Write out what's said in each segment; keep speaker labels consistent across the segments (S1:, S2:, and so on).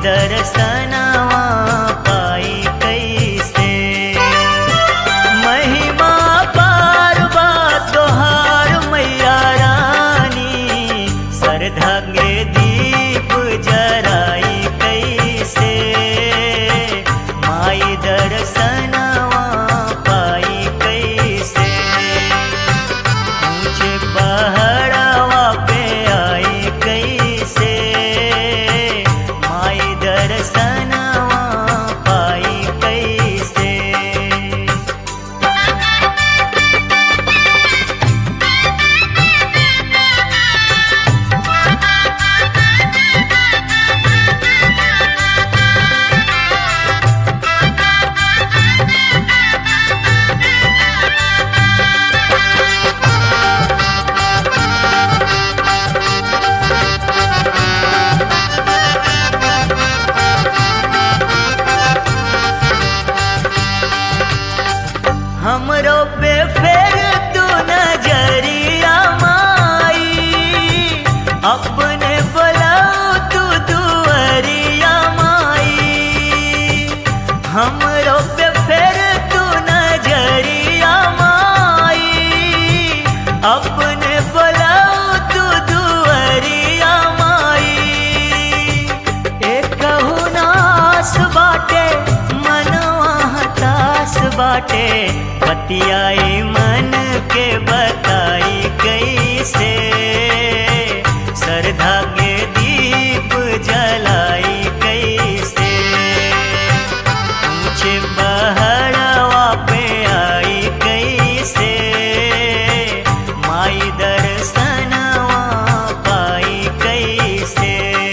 S1: दर्शनवा पाई कैसे। महिमा पार बा तोहार मैया रानी, श्रद्धा के दीप जराई कैसे। माई दर्शनवा पाई कैसे। ऊंचे पहाड़वा पे आई कैसे। माई दर्शनवा पाई कैसे। हमरो पे फेर तू नजरिया माई, अपने बुलाओ तू दुआरिया माई। हमरो पे फेर तू नजरिया माई, अपने बुलाओ तू दुआरिया माई। एक नास बाटे मनवा हताश बाटे, बतियाई मन के बताई कैसे। श्रद्धा के दीप जलाई कैसे। ऊंचे पहाड़वा पे आई कैसे। माई दर्शनवा पाई कैसे।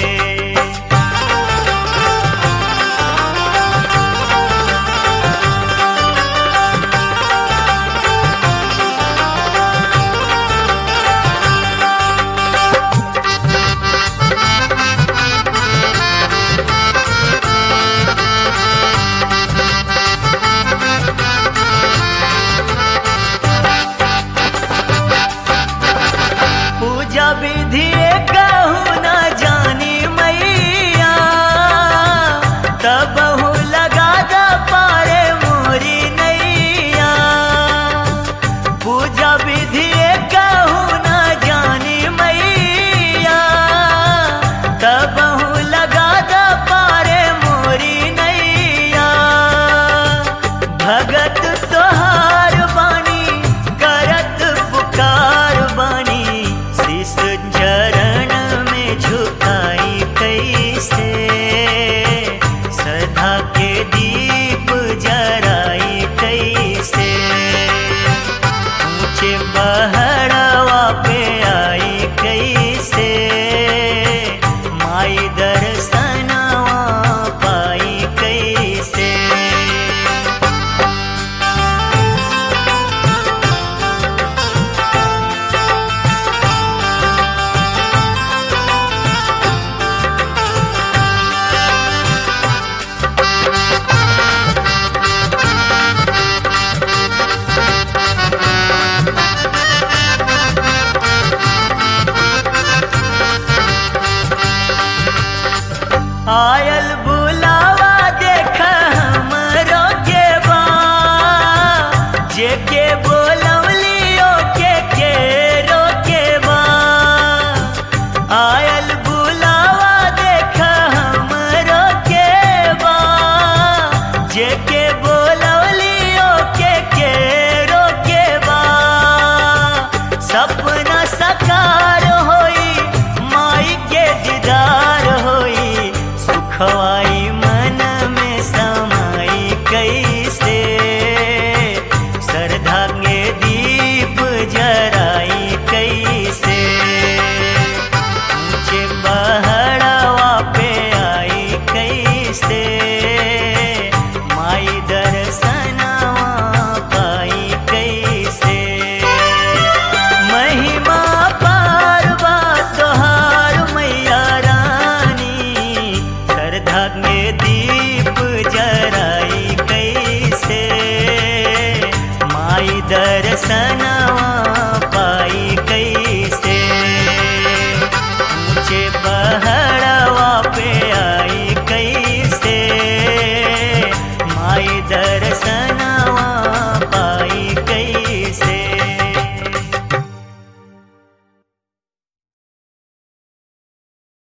S1: पूजा विधि कहूँ न जानी मैया, तबहु लगा द पारे मोरी नैया। पूजा विधि कहूँ न जानी मैया, तबहु लगा द पारे मोरी नैया। भगत तोहार बानी करत पुकार बानी, शीश चरण में झुकाई कैसे। श्रद्धा के दीप जराई कैसे। ऊंचे पहाड़वा पे आई कैसे। माई दर्शनवा पाई कैसे। आयल बुलावा देख हमरो के बा, जेके बोलवलियो के रोके बा। आयल बुलावा देख हमरो के बा, जेके बोलवलियो के रोके बा। सपना साकार होई, माई के दीदार होई, सुखवा